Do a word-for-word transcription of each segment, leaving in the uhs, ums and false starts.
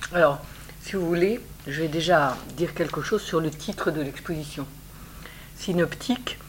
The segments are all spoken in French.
Alors, si vous voulez, je vais déjà dire quelque chose sur le titre de l'exposition. Synoptique,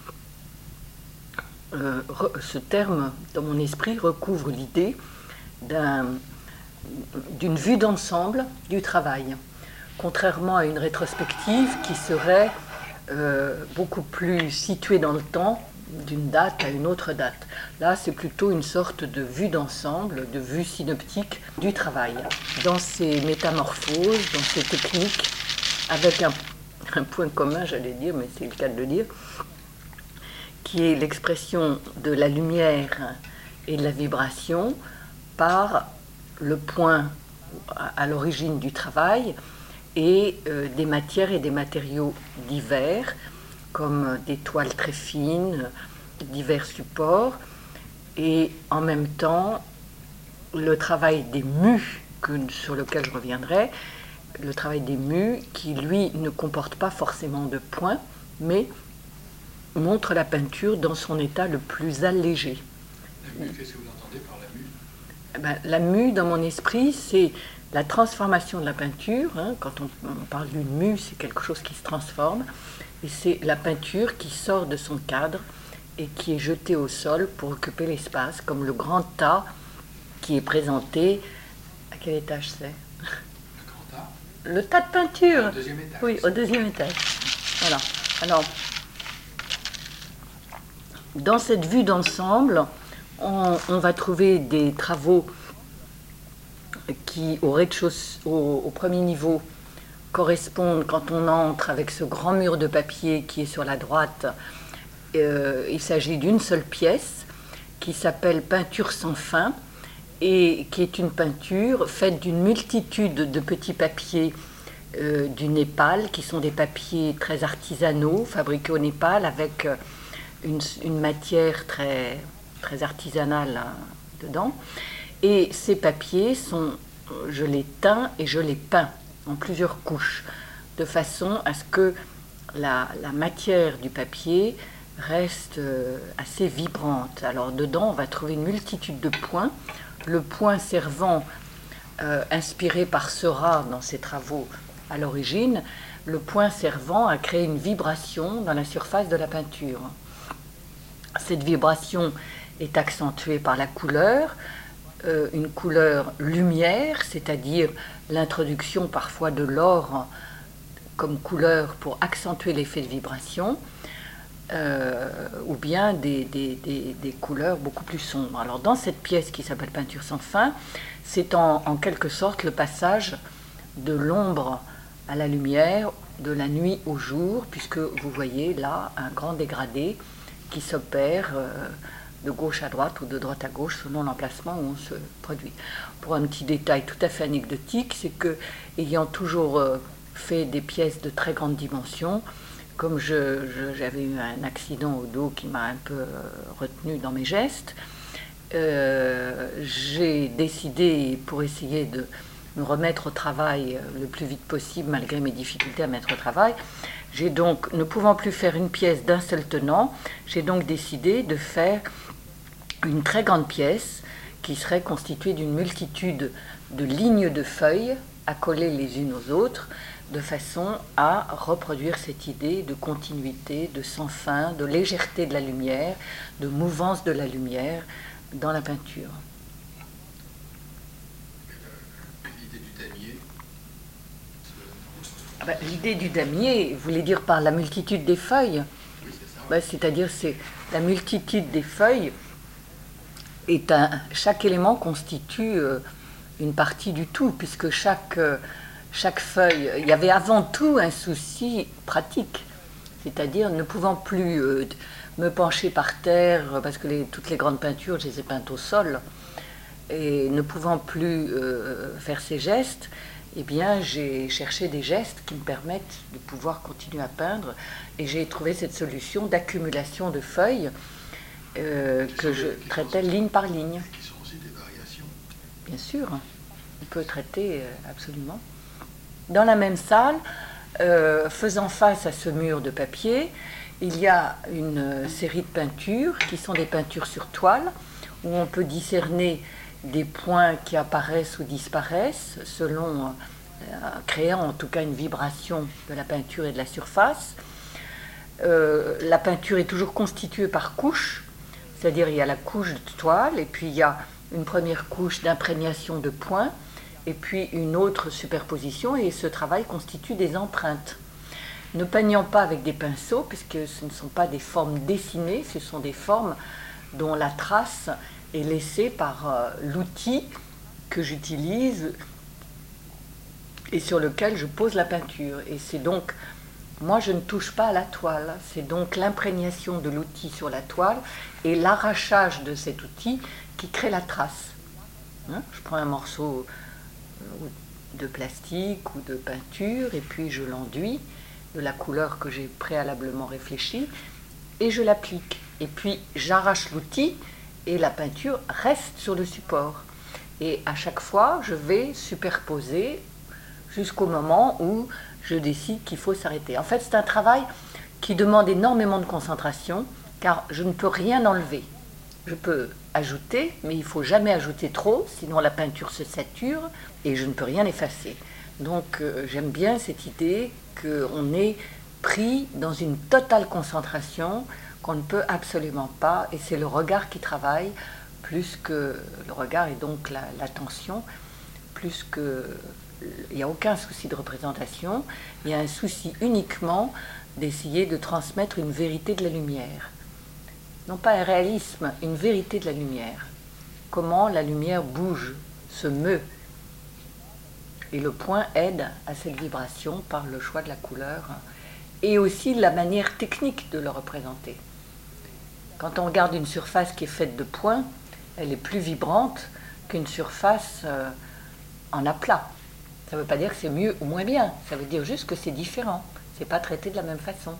euh, ce terme, dans mon esprit, recouvre l'idée d'un, d'une vue d'ensemble du travail, contrairement à une rétrospective qui serait euh, beaucoup plus située dans le temps, d'une date à une autre date. Là, c'est plutôt une sorte de vue d'ensemble, de vue synoptique du travail, dans ses métamorphoses, dans ses techniques, avec un, un point commun, j'allais dire, mais c'est le cas de le dire, qui est l'expression de la lumière et de la vibration par le point à l'origine du travail et euh, des matières et des matériaux divers, comme des toiles très fines, divers supports, et en même temps le travail des mus, que, sur lequel je reviendrai, le travail des mus qui, lui, ne comporte pas forcément de points, mais montre la peinture dans son état le plus allégé. La mue, qu'est-ce que vous entendez par la mue? Eh ben, la mue, dans mon esprit, c'est la transformation de la peinture. Hein. Quand on, on parle d'une mue, c'est quelque chose qui se transforme. Et c'est la peinture qui sort de son cadre et qui est jetée au sol pour occuper l'espace, comme le grand tas qui est présenté. À quel étage c'est? Le grand tas? Le tas de peinture. Au deuxième étage. Oui, au deuxième étage. Voilà. Alors, dans cette vue d'ensemble, on, on va trouver des travaux qui, au rez-de-chaussée, au, au premier niveau, correspondent, quand on entre avec ce grand mur de papier qui est sur la droite, euh, il s'agit d'une seule pièce qui s'appelle Peinture sans fin et qui est une peinture faite d'une multitude de petits papiers euh, du Népal, qui sont des papiers très artisanaux, fabriqués au Népal avec une, une matière très, très artisanale hein, dedans. Et ces papiers sont, je les teins et je les peins en plusieurs couches, de façon à ce que la, la matière du papier reste euh, assez vibrante. Alors dedans, on va trouver une multitude de points, le point servant, euh, inspiré par Seurat dans ses travaux à l'origine, le point servant à créer une vibration dans la surface de la peinture. Cette vibration est accentuée par la couleur, Euh, une couleur lumière, c'est-à-dire l'introduction parfois de l'or comme couleur pour accentuer l'effet de vibration, euh, ou bien des, des, des, des couleurs beaucoup plus sombres. Alors dans cette pièce qui s'appelle Peinture sans fin, c'est en, en quelque sorte le passage de l'ombre à la lumière, de la nuit au jour, puisque vous voyez là un grand dégradé qui s'opère euh, de gauche à droite ou de droite à gauche selon l'emplacement où on se produit. Pour un petit détail tout à fait anecdotique, c'est que, ayant toujours euh, fait des pièces de très grande dimension, comme je, je, j'avais eu un accident au dos qui m'a un peu euh, retenu dans mes gestes, euh, j'ai décidé, pour essayer de me remettre au travail le plus vite possible malgré mes difficultés à mettre au travail, j'ai donc, ne pouvant plus faire une pièce d'un seul tenant, j'ai donc décidé de faire une très grande pièce qui serait constituée d'une multitude de lignes de feuilles accolées les unes aux autres, de façon à reproduire cette idée de continuité, de sans fin, de légèreté de la lumière, de mouvance de la lumière dans la peinture. L'idée du damier. Ah ben, l'idée du damier, vous voulez dire par la multitude des feuilles? Oui, c'est ça. Ben, c'est-à-dire c'est la multitude des feuilles est un, chaque élément constitue euh, une partie du tout, puisque chaque, euh, chaque feuille, il y avait avant tout un souci pratique, c'est-à-dire ne pouvant plus euh, me pencher par terre, parce que les, toutes les grandes peintures, je les ai peintes au sol, et ne pouvant plus euh, faire ces gestes, eh bien j'ai cherché des gestes qui me permettent de pouvoir continuer à peindre, et j'ai trouvé cette solution d'accumulation de feuilles Euh, que je traitais ligne par ligne. Qui sont aussi des variations. Bien sûr, on peut traiter euh, absolument. Dans la même salle, euh, faisant face à ce mur de papier, il y a une euh, série de peintures qui sont des peintures sur toile, où on peut discerner des points qui apparaissent ou disparaissent selon créant en tout cas une vibration de la peinture et de la surface. Euh, la peinture est toujours constituée par couches, c'est-à-dire il y a la couche de toile, et puis il y a une première couche d'imprégnation de points, et puis une autre superposition, et ce travail constitue des empreintes. Ne peignant pas avec des pinceaux, puisque ce ne sont pas des formes dessinées, ce sont des formes dont la trace est laissée par euh, l'outil que j'utilise et sur lequel je pose la peinture. Et c'est donc, moi je ne touche pas à la toile, c'est donc l'imprégnation de l'outil sur la toile et l'arrachage de cet outil qui crée la trace. Hein, je prends un morceau de plastique ou de peinture et puis je l'enduis de la couleur que j'ai préalablement réfléchie et je l'applique. Et puis j'arrache l'outil et la peinture reste sur le support. Et à chaque fois, je vais superposer jusqu'au moment où je décide qu'il faut s'arrêter. En fait, c'est un travail qui demande énormément de concentration, car je ne peux rien enlever. Je peux ajouter, mais il ne faut jamais ajouter trop, sinon la peinture se sature et je ne peux rien effacer. Donc euh, j'aime bien cette idée qu'on est pris dans une totale concentration, qu'on ne peut absolument pas, et c'est le regard qui travaille, plus que le regard et donc la, l'attention, plus que... Il n'y a aucun souci de représentation, il y a un souci uniquement d'essayer de transmettre une vérité de la lumière. Non pas un réalisme, une vérité de la lumière. Comment la lumière bouge, se meut. Et le point aide à cette vibration par le choix de la couleur et aussi la manière technique de le représenter. Quand on regarde une surface qui est faite de points, elle est plus vibrante qu'une surface euh, en aplat. Ça ne veut pas dire que c'est mieux ou moins bien, ça veut dire juste que c'est différent, c'est pas traité de la même façon.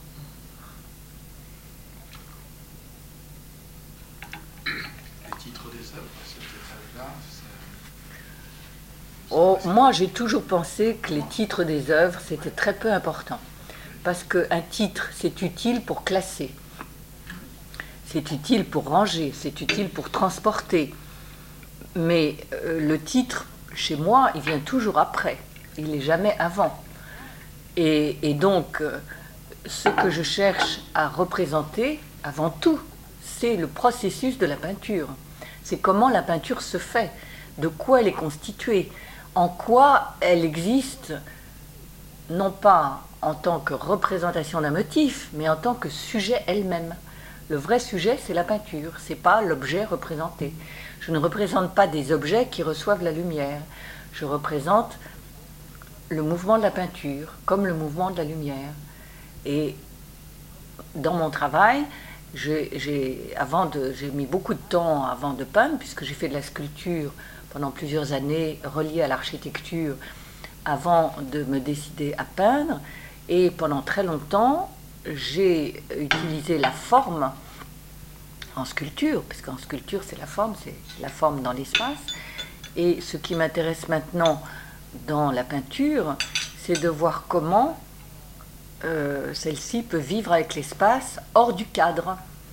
Les titres des œuvres, cette étape-là, c'est... Oh, moi j'ai toujours pensé que les titres des œuvres c'était très peu important, parce qu'un titre c'est utile pour classer, c'est utile pour ranger, c'est utile pour transporter, mais euh, le titre chez moi, il vient toujours après, il n'est jamais avant. Et, et donc, euh, ce que je cherche à représenter, avant tout, c'est le processus de la peinture. C'est comment la peinture se fait, de quoi elle est constituée, en quoi elle existe, non pas en tant que représentation d'un motif, mais en tant que sujet elle-même. Le vrai sujet, c'est la peinture, c'est pas l'objet représenté. Je ne représente pas des objets qui reçoivent la lumière. Je représente le mouvement de la peinture, comme le mouvement de la lumière. Et dans mon travail, j'ai, j'ai, avant de, j'ai mis beaucoup de temps avant de peindre, puisque j'ai fait de la sculpture pendant plusieurs années, reliée à l'architecture, avant de me décider à peindre. Et pendant très longtemps, j'ai utilisé la forme en sculpture, parce qu'en sculpture, c'est la forme, c'est la forme dans l'espace. Et ce qui m'intéresse maintenant dans la peinture, c'est de voir comment euh, celle-ci peut vivre avec l'espace hors du cadre.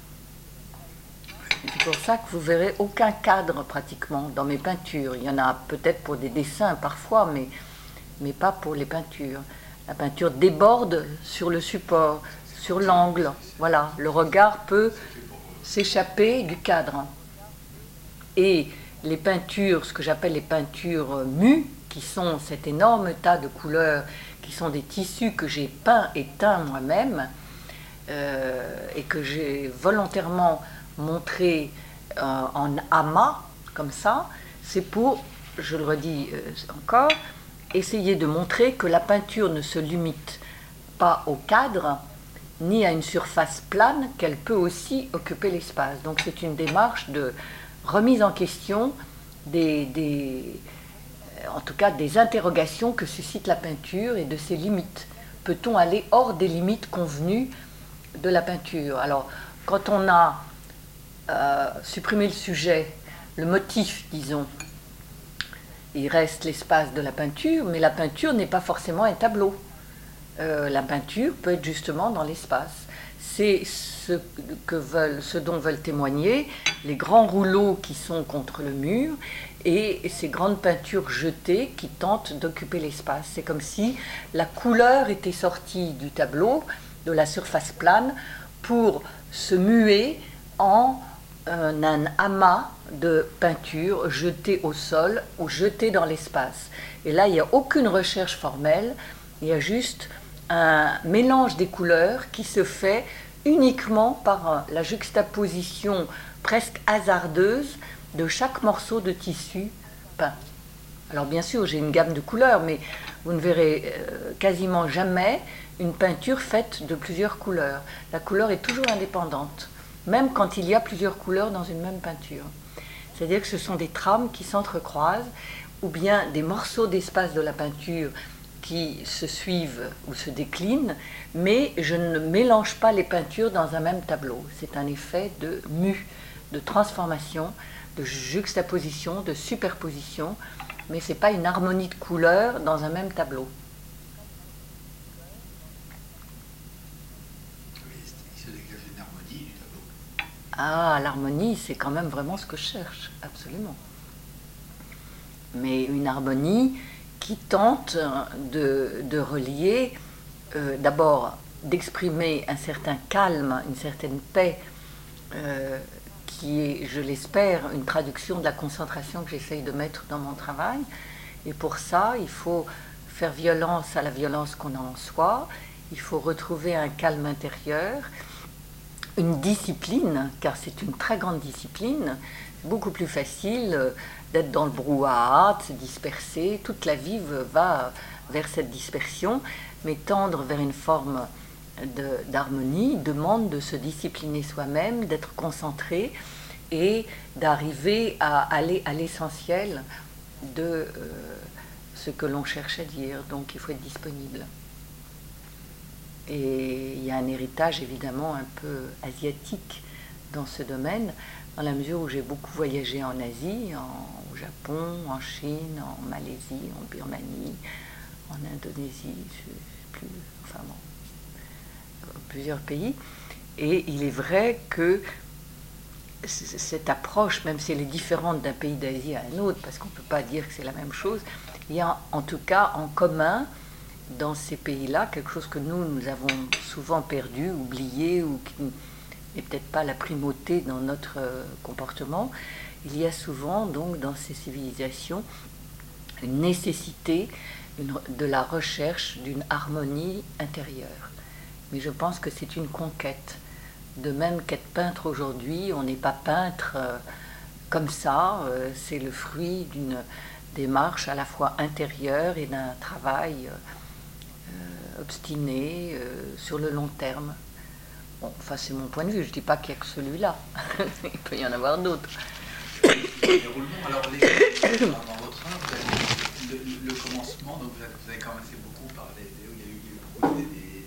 C'est pour ça que vous verrez aucun cadre pratiquement dans mes peintures. Il y en a peut-être pour des dessins parfois, mais, mais pas pour les peintures. La peinture déborde sur le support, sur l'angle. Voilà, le regard peut s'échapper du cadre. Et les peintures, ce que j'appelle les peintures mues, qui sont cet énorme tas de couleurs, qui sont des tissus que j'ai peints et teints moi-même, euh, et que j'ai volontairement montré euh, en amas, comme ça, c'est pour, je le redis euh, encore, essayer de montrer que la peinture ne se limite pas au cadre, ni à une surface plane, qu'elle peut aussi occuper l'espace. Donc c'est une démarche de remise en question des, des, en tout cas des interrogations que suscite la peinture et de ses limites. Peut-on aller hors des limites convenues de la peinture? Alors, quand on a euh, supprimé le sujet, le motif, disons, il reste l'espace de la peinture, mais la peinture n'est pas forcément un tableau. Euh, la peinture peut être justement dans l'espace. c'est ce, que veulent, ce dont veulent témoigner les grands rouleaux qui sont contre le mur et ces grandes peintures jetées qui tentent d'occuper l'espace. C'est comme si la couleur était sortie du tableau, de la surface plane, pour se muer en un, un amas de peinture jetée au sol ou jetée dans l'espace. Et là, il n'y a aucune recherche formelle, il y a juste un mélange des couleurs qui se fait uniquement par la juxtaposition presque hasardeuse de chaque morceau de tissu peint. Alors bien sûr, j'ai une gamme de couleurs, mais vous ne verrez euh, quasiment jamais une peinture faite de plusieurs couleurs. La couleur est toujours indépendante, même quand il y a plusieurs couleurs dans une même peinture. C'est-à-dire que ce sont des trames qui s'entrecroisent, ou bien des morceaux d'espace de la peinture qui se suivent ou se déclinent, mais je ne mélange pas les peintures dans un même tableau. C'est un effet de mue, de transformation, de juxtaposition, de superposition, mais ce n'est pas une harmonie de couleurs dans un même tableau. Il se dégage une harmonie du tableau. Ah, l'harmonie, c'est quand même vraiment ce que je cherche, absolument. Mais une harmonie qui tente de, de relier, euh, d'abord d'exprimer un certain calme, une certaine paix, euh, qui est, je l'espère, une traduction de la concentration que j'essaye de mettre dans mon travail. Et pour ça, il faut faire violence à la violence qu'on a en soi, il faut retrouver un calme intérieur, une discipline, car c'est une très grande discipline, beaucoup plus facile d'être dans le brouhaha, de se disperser. Toute la vie va vers cette dispersion, mais tendre vers une forme de, d'harmonie demande de se discipliner soi-même, d'être concentré et d'arriver à aller à l'essentiel de euh, ce que l'on cherche à dire. Donc il faut être disponible. Et il y a un héritage évidemment un peu asiatique dans ce domaine, dans la mesure où j'ai beaucoup voyagé en Asie, en, au Japon, en Chine, en Malaisie, en Birmanie, en Indonésie, je sais plus, enfin bon, plusieurs pays. Et il est vrai que cette approche, même si elle est différente d'un pays d'Asie à un autre, parce qu'on ne peut pas dire que c'est la même chose, il y a en tout cas en commun dans ces pays-là quelque chose que nous, nous avons souvent perdu, oublié, ou qui n'est peut-être pas la primauté dans notre comportement. Il y a souvent donc dans ces civilisations une nécessité une, de la recherche d'une harmonie intérieure. Mais je pense que c'est une conquête. De même qu'être peintre aujourd'hui, on n'est pas peintre euh, comme ça, euh, c'est le fruit d'une démarche à la fois intérieure et d'un travail euh, obstiné euh, sur le long terme. Bon, enfin, c'est mon point de vue, je ne dis pas qu'il n'y a que celui-là, il peut y en avoir d'autres. Alors, les, dans votre œuvre, le, le, le commencement, donc vous avez, vous avez quand même fait beaucoup parler, il y a eu, il y a eu beaucoup des, des,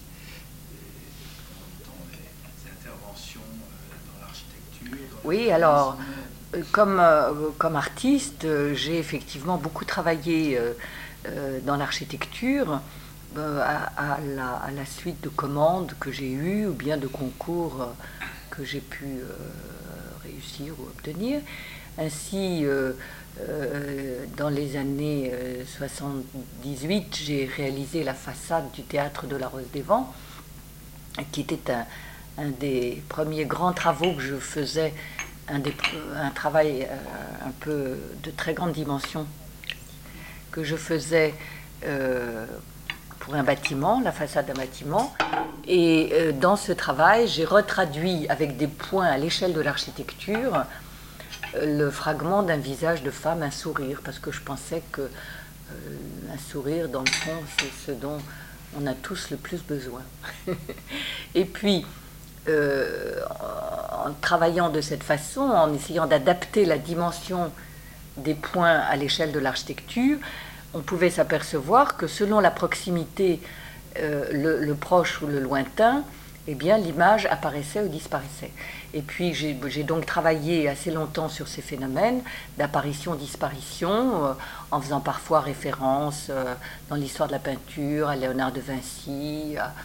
des, des interventions dans l'architecture. Dans oui, alors, comme, euh, comme artiste, euh, j'ai effectivement beaucoup travaillé euh, euh, dans l'architecture, euh, à, à, la, à la suite de commandes que j'ai eues ou bien de concours euh, que j'ai pu euh, réussir ou obtenir. Ainsi, euh, euh, dans les années euh, soixante-dix-huit, j'ai réalisé la façade du théâtre de la Rose des Vents, qui était un, un des premiers grands travaux que je faisais, un, des, un travail euh, un peu de très grande dimension que je faisais euh, pour un bâtiment, la façade d'un bâtiment. Et euh, dans ce travail, j'ai retraduit avec des points à l'échelle de l'architecture le fragment d'un visage de femme, un sourire, parce que je pensais que euh, un sourire, dans le fond, c'est ce dont on a tous le plus besoin. Et puis, euh, en travaillant de cette façon, en essayant d'adapter la dimension des points à l'échelle de l'architecture, on pouvait s'apercevoir que selon la proximité, euh, le, le proche ou le lointain, eh bien, l'image apparaissait ou disparaissait. Et puis, j'ai, j'ai donc travaillé assez longtemps sur ces phénomènes d'apparition-disparition, euh, en faisant parfois référence euh, dans l'histoire de la peinture à Léonard de Vinci, à,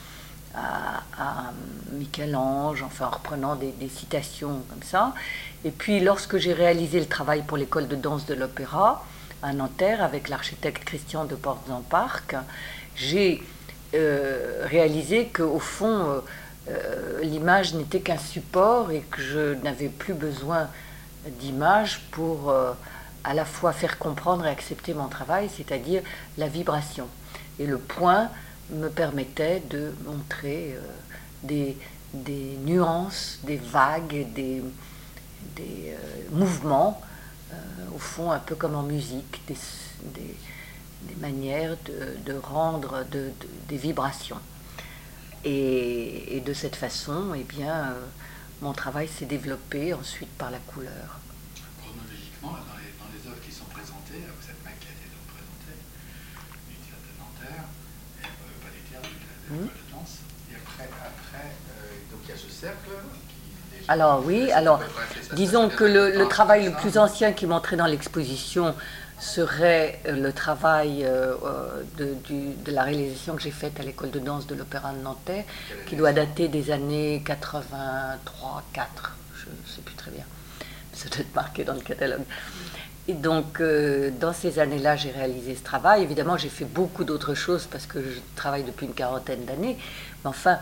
à, à Michel-Ange, enfin en reprenant des, des citations comme ça. Et puis lorsque j'ai réalisé le travail pour l'école de danse de l'Opéra à Nanterre avec l'architecte Christian de Portes-en-Parc, j'ai euh, réalisé qu'au fond, euh, l'image n'était qu'un support et que je n'avais plus besoin d'image pour euh, à la fois faire comprendre et accepter mon travail, c'est-à-dire la vibration. Et le point me permettait de montrer euh, des, des nuances, des vagues, des, des euh, mouvements, euh, au fond un peu comme en musique, des, des, des manières de, de rendre de, de, des vibrations. Et, et de cette façon, eh bien, euh, mon travail s'est développé ensuite par la couleur. Chronologiquement, dans les, dans les œuvres qui sont présentées, cette maquette est donc présentée du théâtre de Nanterre, et, euh, pas du théâtre, de l'école de danse. Et après, après euh, donc il y a ce cercle qui déjà... Alors oui, alors disons que le, le travail le plus ancien qui montrait dans l'exposition serait le travail euh, de, du, de la réalisation que j'ai faite à l'école de danse de l'Opéra de Nanterre, qui doit dater des années quatre-vingt-trois quatre, je ne sais plus très bien, ça doit être marqué dans le catalogue. Et donc euh, dans ces années-là, j'ai réalisé ce travail. Évidemment, j'ai fait beaucoup d'autres choses parce que je travaille depuis une quarantaine d'années, mais enfin,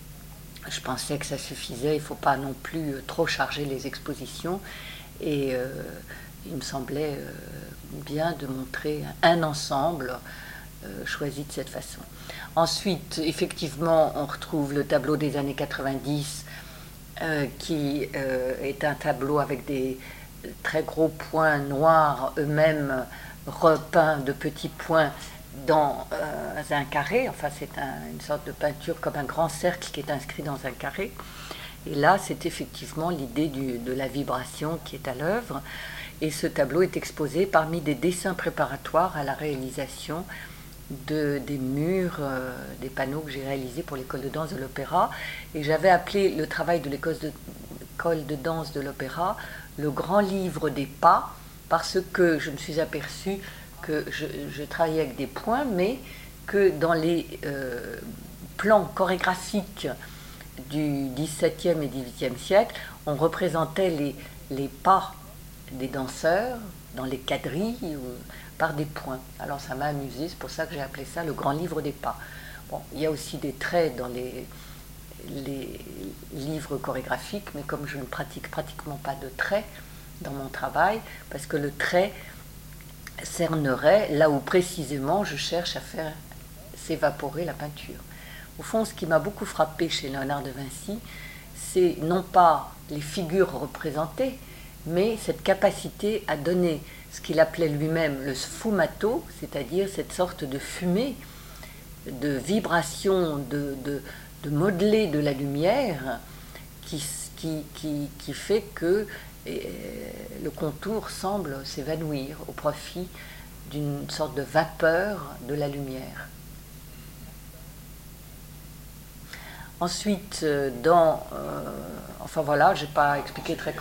je pensais que ça suffisait, il ne faut pas non plus trop charger les expositions, et euh, il me semblait euh, bien de montrer un ensemble euh, choisi de cette façon. Ensuite, effectivement, on retrouve le tableau des années quatre-vingt-dix euh, qui euh, est un tableau avec des très gros points noirs, eux-mêmes repeints de petits points dans euh, un carré. Enfin, c'est un, une sorte de peinture comme un grand cercle qui est inscrit dans un carré. Et là, c'est effectivement l'idée du, de la vibration qui est à l'œuvre. Et ce tableau est exposé parmi des dessins préparatoires à la réalisation de, des murs, euh, des panneaux que j'ai réalisés pour l'école de danse de l'Opéra. Et j'avais appelé le travail de l'école de, l'école de danse de l'Opéra le grand livre des pas, parce que je me suis aperçue que je, je travaillais avec des points, mais que dans les euh, plans chorégraphiques du dix-septième et dix-huitième siècle, on représentait les, les pas des danseurs dans les quadrilles ou par des points. Alors ça m'a amusé, c'est pour ça que j'ai appelé ça le grand livre des pas. Bon, il y a aussi des traits dans les, les livres chorégraphiques, mais comme je ne pratique pratiquement pas de traits dans mon travail, parce que le trait cernerait là où précisément je cherche à faire s'évaporer la peinture. Au fond, ce qui m'a beaucoup frappé chez Léonard de Vinci, c'est non pas les figures représentées, mais cette capacité à donner ce qu'il appelait lui-même le sfumato, c'est-à-dire cette sorte de fumée, de vibration, de, de, de modelé de la lumière qui, qui, qui, qui fait que et, le contour semble s'évanouir au profit d'une sorte de vapeur de la lumière. Ensuite, dans... Euh, enfin voilà, je n'ai pas expliqué très...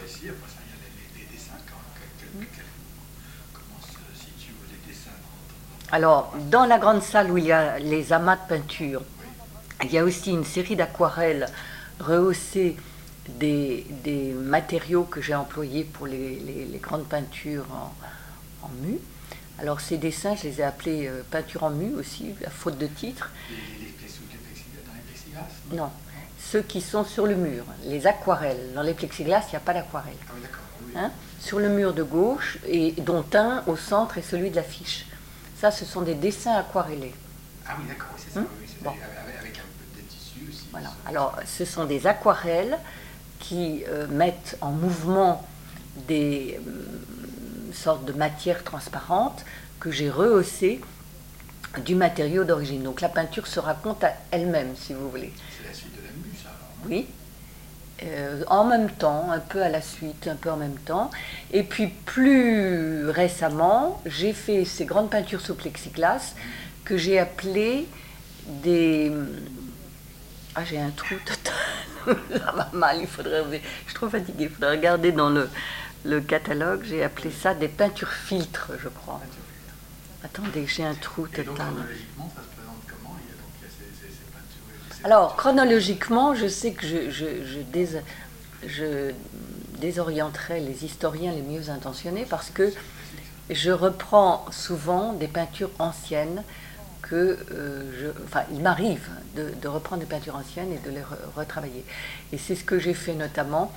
Alors, dans la grande salle où il y a les amas de peinture, il y a aussi une série d'aquarelles rehaussées des, des matériaux que j'ai employés pour les, les, les grandes peintures en, en mue. Alors, ces dessins, je les ai appelés euh, peinture en mue aussi, à faute de titre. Les, les, les plexiglas, dans les plexiglas? Non, ceux qui sont sur le mur, les aquarelles. Dans les plexiglas, il n'y a pas d'aquarelle. Ah oui, d'accord. Oui. Hein? Sur le mur de gauche, et dont un au centre est celui de l'affiche. Ça, ce sont des dessins aquarellés. Ah oui, d'accord, oui, c'est ça. Hum? Oui, c'est bon. avec, avec un peu de tissu aussi. Voilà. Alors, ce sont des aquarelles qui euh, mettent en mouvement des euh, sortes de matières transparentes que j'ai rehaussées du matériau d'origine. Donc, la peinture se raconte à elle-même, si vous voulez. C'est la suite de la mue, ça, alors. Oui. Euh, en même temps, un peu à la suite, un peu en même temps. Et puis plus récemment, j'ai fait ces grandes peintures sous plexiglas que j'ai appelées des... Ah, j'ai un trou total. Ça va mal, il faudrait... Je suis trop fatiguée, il faudrait regarder dans le, le catalogue. J'ai appelé ça des peintures filtres, je crois. Attendez, j'ai un trou total. Et donc, chronologiquement, ça se présente comment? Il y a donc il y a ces, ces, ces peintures, Alors, chronologiquement, je sais que je, je, je, dés, je désorienterai les historiens les mieux intentionnés parce que je reprends souvent des peintures anciennes que euh, je, enfin, il m'arrive de, de reprendre des peintures anciennes et de les re retravailler. Et c'est ce que j'ai fait notamment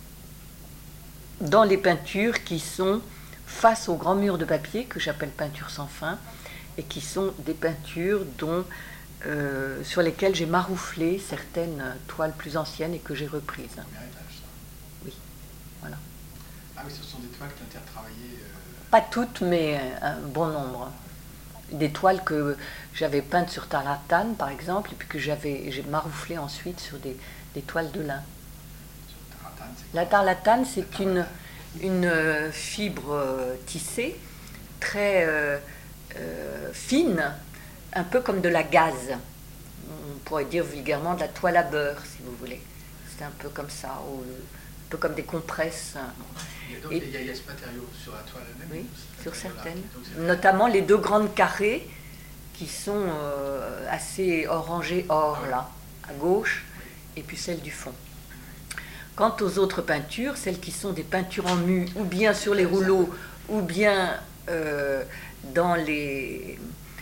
dans les peintures qui sont face au grand mur de papier, que j'appelle peinture sans fin, et qui sont des peintures dont, euh, sur lesquelles j'ai marouflé certaines toiles plus anciennes et que j'ai reprises. Premier étage, ça. Oui, voilà. Ah oui, ce sont des toiles que tu as retravaillées euh... Pas toutes, mais un bon nombre. Des toiles que j'avais peintes sur tarlatane, par exemple, et puis que j'avais j'ai marouflé ensuite sur des, des toiles de lin. Sur tarlatane, la tarlatane, c'est une, une fibre euh, tissée, très euh, euh, fine, un peu comme de la gaze. On pourrait dire vulgairement de la toile à beurre, si vous voulez. C'est un peu comme ça, ou un peu comme des compresses. Il y a, donc, et, il y a, il y a ce matériau sur la toile elle-même. Oui, sur certaines. Donc, notamment les deux grandes carrées qui sont euh, assez orangées or, ah, là, à gauche, et puis celle du fond. Quant aux autres peintures, celles qui sont des peintures en mu, ou bien sur les rouleaux, ou bien euh, dans les,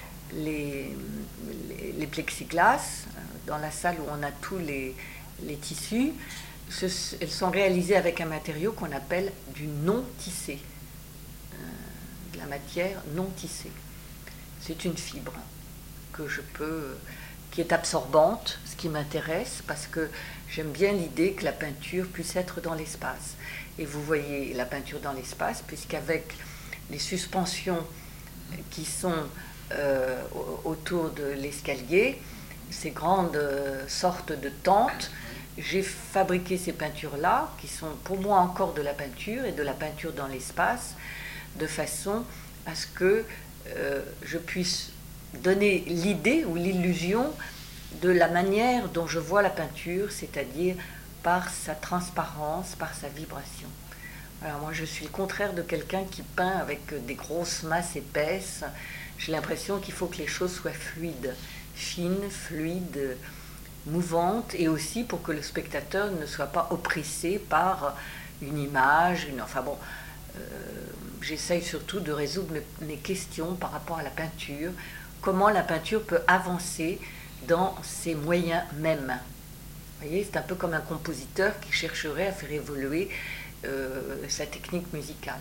les, les, les plexiglas, dans la salle où on a tous les, les tissus, ce, elles sont réalisées avec un matériau qu'on appelle du non tissé, euh, de la matière non tissée. C'est une fibre que je peux, qui est absorbante, ce qui m'intéresse, parce que j'aime bien l'idée que la peinture puisse être dans l'espace. Et vous voyez la peinture dans l'espace, puisqu'avec les suspensions qui sont euh, autour de l'escalier, ces grandes euh, sortes de tentes, j'ai fabriqué ces peintures-là, qui sont pour moi encore de la peinture, et de la peinture dans l'espace, de façon à ce que euh, je puisse donner l'idée ou l'illusion de la manière dont je vois la peinture, c'est-à-dire par sa transparence, par sa vibration. Alors moi, je suis le contraire de quelqu'un qui peint avec des grosses masses épaisses. J'ai l'impression qu'il faut que les choses soient fluides, fines, fluides, mouvantes, et aussi pour que le spectateur ne soit pas oppressé par une image, une, enfin bon, euh, j'essaye surtout de résoudre mes, mes questions par rapport à la peinture, comment la peinture peut avancer dans ses moyens mêmes. Vous voyez, c'est un peu comme un compositeur qui chercherait à faire évoluer euh, sa technique musicale.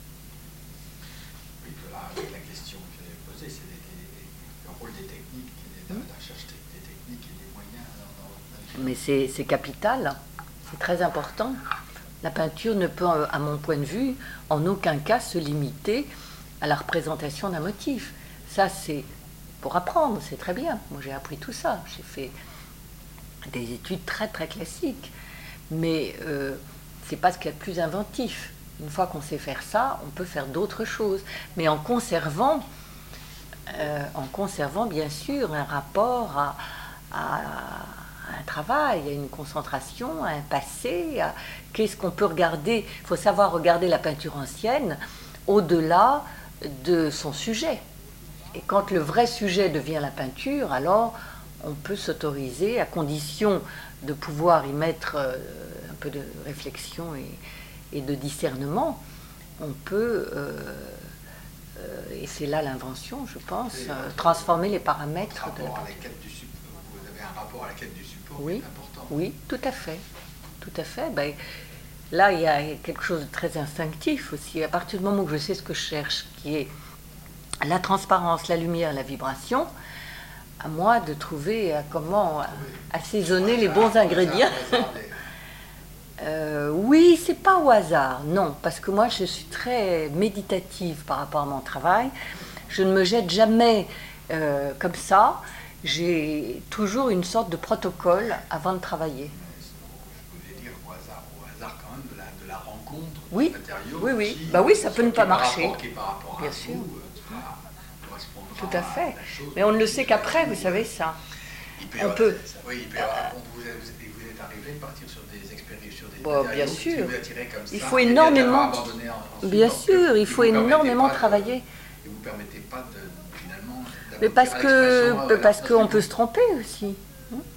Oui, là, avec la question que j'ai posée, c'est le rôle des techniques, de la recherche des techniques et des moyens. Dans, dans... Mais c'est capital, c'est très important. La peinture ne peut, à mon point de vue, en aucun cas se limiter à la représentation d'un motif. Ça, c'est pour apprendre, c'est très bien. Moi, j'ai appris tout ça. J'ai fait des études très, très classiques. Mais euh, c'est pas ce qu'il y a de plus inventif. Une fois qu'on sait faire ça, on peut faire d'autres choses. Mais en conservant, euh, en conservant, bien sûr, un rapport à, à, à un travail, à une concentration, à un passé, à qu'est-ce qu'on peut regarder. Il faut savoir regarder la peinture ancienne au-delà de son sujet. Et quand le vrai sujet devient la peinture, alors on peut s'autoriser, à condition de pouvoir y mettre euh, un peu de réflexion et, et de discernement, on peut, euh, euh, et c'est là l'invention, je pense, euh, transformer les paramètres de la peinture. À la quête du support, vous avez un rapport à la quête du support oui, qui est important. Oui, tout à fait. Tout à fait. Ben, là, il y a quelque chose de très instinctif aussi. À partir du moment où je sais ce que je cherche, qui est la transparence, la lumière, la vibration, à moi de trouver comment oui. assaisonner les bons ingrédients. euh, oui, c'est pas au hasard, non, parce que moi je suis très méditative par rapport à mon travail. Je ne me jette jamais euh, comme ça. J'ai toujours une sorte de protocole avant de travailler. Je voulais dire au hasard, au hasard quand même de la, de la rencontre oui. du matériau. Oui, oui, qui, bah oui, ça peut ne pas marcher. Qui est par rapport bien à sûr. Vous, tout à fait. Mais on ne le sait qu'après, vous savez ça. Il peut on peut. Oui, il peut euh, vous, êtes, vous êtes arrivé à partir sur des expériences, sur des bon, bien sûr. Comme il ça, faut énormément. En, en bien sûr, il faut énormément travailler. Et vous ne permettez pas de finalement. Mais parce que parce qu'on peut se tromper aussi.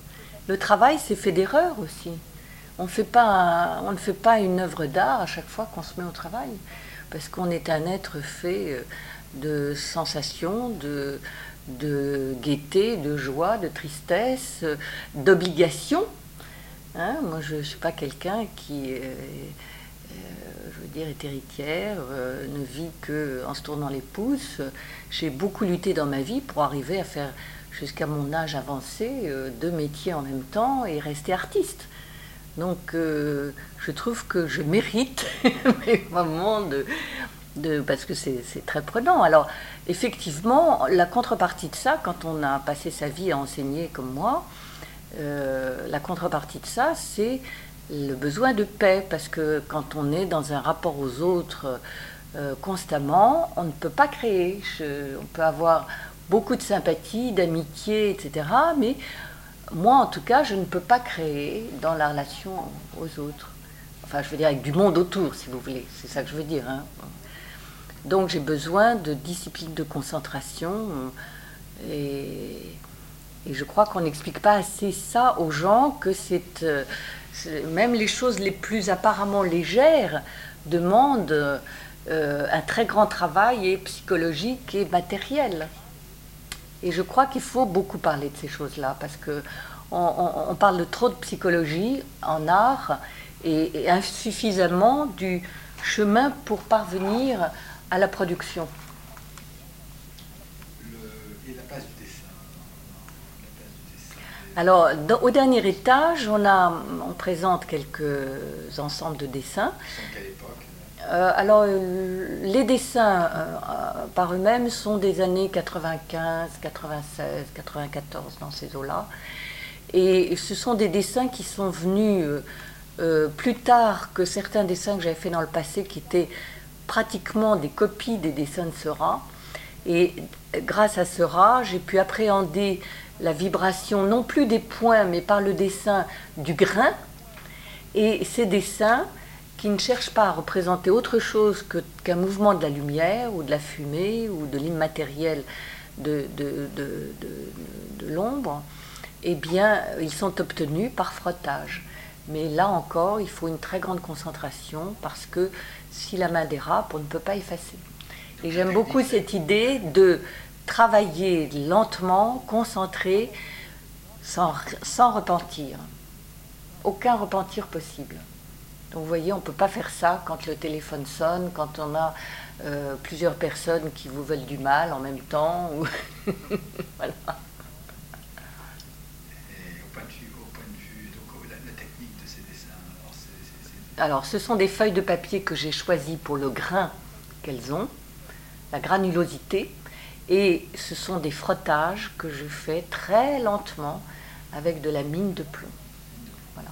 Le travail, c'est fait d'erreurs aussi. On, fait pas, on ne fait pas une œuvre d'art à chaque fois qu'on se met au travail, parce qu'on est un être fait de sensations, de, de gaieté, de joie, de tristesse, d'obligation. Hein, moi, je ne suis pas quelqu'un qui, euh, euh, je veux dire, est héritière, euh, ne vit qu'en se tournant les pouces. J'ai beaucoup lutté dans ma vie pour arriver à faire, jusqu'à mon âge avancé, euh, deux métiers en même temps et rester artiste. Donc, euh, je trouve que je mérite vraiment de, de, parce que c'est très prenant. Alors, effectivement, la contrepartie de ça, quand on a passé sa vie à enseigner comme moi, euh, la contrepartie de ça, c'est le besoin de paix, parce que quand on est dans un rapport aux autres euh, constamment, on ne peut pas créer. Je, on peut avoir beaucoup de sympathie, d'amitié, et cetera, mais moi, en tout cas, je ne peux pas créer dans la relation aux autres. Enfin, je veux dire avec du monde autour, si vous voulez. C'est ça que je veux dire. Hein. Donc, j'ai besoin de discipline, de concentration. Et, et je crois qu'on n'explique pas assez ça aux gens, que c'est... Euh, même les choses les plus apparemment légères demandent euh, un très grand travail et psychologique et matériel. Et je crois qu'il faut beaucoup parler de ces choses-là, parce qu'on on, on parle de trop de psychologie en art et, et insuffisamment du chemin pour parvenir à la production. Le, et la place du dessin, la place du dessin. Alors, dans, au dernier étage, on, a, on présente quelques ensembles de dessins. Ils sont de quelle époque? Euh, alors, euh, les dessins euh, par eux-mêmes sont des années quatre-vingt-quinze, quatre-vingt-seize, quatre-vingt-quatorze, dans ces eaux-là. Et ce sont des dessins qui sont venus euh, euh, plus tard que certains dessins que j'avais faits dans le passé, qui étaient pratiquement des copies des dessins de Seurat. Et grâce à Seurat, j'ai pu appréhender la vibration, non plus des points, mais par le dessin du grain. Et ces dessins, qui ne cherchent pas à représenter autre chose qu'un mouvement de la lumière ou de la fumée ou de l'immatériel de, de, de, de, de l'ombre, eh bien, ils sont obtenus par frottage. Mais là encore, il faut une très grande concentration, parce que si la main dérape, on ne peut pas effacer. Et j'aime beaucoup cette idée de travailler lentement, concentré, sans, sans repentir. Aucun repentir possible. Donc vous voyez, on ne peut pas faire ça quand le téléphone sonne, quand on a euh, plusieurs personnes qui vous veulent du mal en même temps. Ou voilà. Et au point de vue, au point de vue donc, la, la technique de ces dessins, alors, c'est, c'est, c'est... alors ce sont des feuilles de papier que j'ai choisies pour le grain qu'elles ont, la granulosité, et ce sont des frottages que je fais très lentement avec de la mine de plomb. Voilà.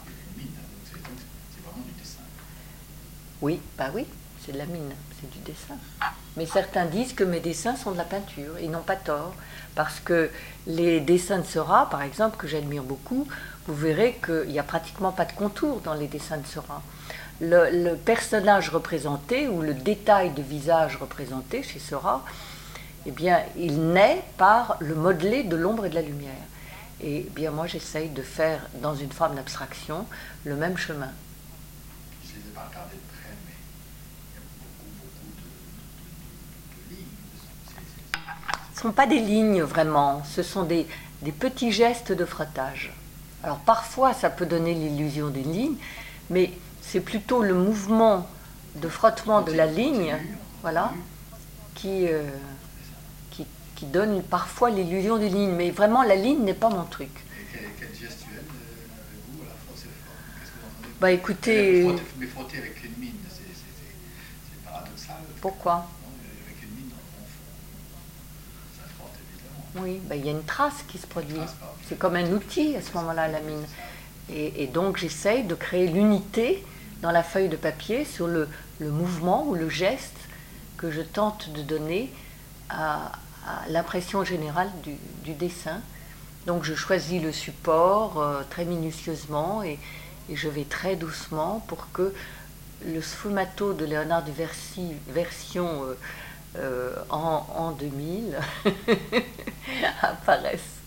Oui, bah oui, c'est de la mine, c'est du dessin. Mais certains disent que mes dessins sont de la peinture. Ils n'ont pas tort, parce que les dessins de Seurat, par exemple, que j'admire beaucoup, vous verrez qu'il n'y a pratiquement pas de contour dans les dessins de Seurat. Le, le personnage représenté, ou le détail de visage représenté chez Seurat, eh bien, il naît par le modelé de l'ombre et de la lumière. Et bien moi, j'essaye de faire, dans une forme d'abstraction, le même chemin. Je ne les ai pas regardés de près, mais il y a beaucoup, beaucoup de, de, de, de lignes. Ce ne sont pas des lignes, vraiment. Ce sont des, des petits gestes de frottage. Alors, parfois, ça peut donner l'illusion d'une ligne, mais c'est plutôt le mouvement de frottement de la ligne, voilà, qui... Euh, qui donne parfois l'illusion d'une ligne, mais vraiment la ligne n'est pas mon truc. Et quel, quel gestuel avez-vous à la frotter fort? Qu'est-ce que vous entendez? Bah écoutez... Mais frotter, mais frotter avec une mine, c'est paradoxal. Pourquoi? Avec une mine, on, ça frotte évidemment. Oui, bah, il y a une trace qui se produit. C'est comme un outil à ce moment-là, la mine. Et, et donc j'essaye de créer l'unité dans la feuille de papier sur le, le mouvement ou le geste que je tente de donner à, à l'impression générale du, du dessin. Donc je choisis le support euh, très minutieusement et, et je vais très doucement pour que le sfumato de Léonard de Vinci, version euh, euh, en, en deux mille, apparaisse.